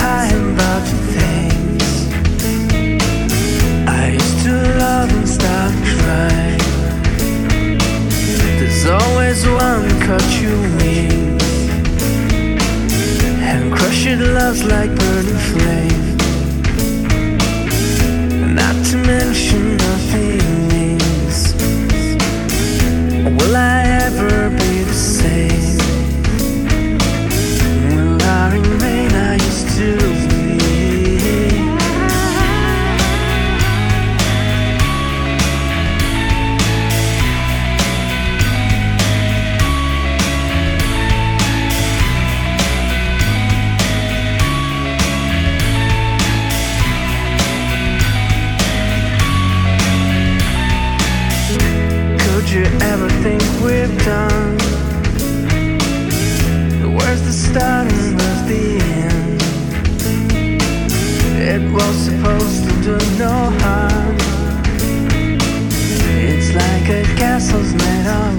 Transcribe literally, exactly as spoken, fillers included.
high about the things I used to love and start crying. There's always one cut you wings and crush your loves like burning flame. Not to mention nothing means. Will I ever be the same? Will I remain I used to be? Could you ever think we've done? Where's the start and where's the end? It was supposed to do no harm. It's like a castle's made of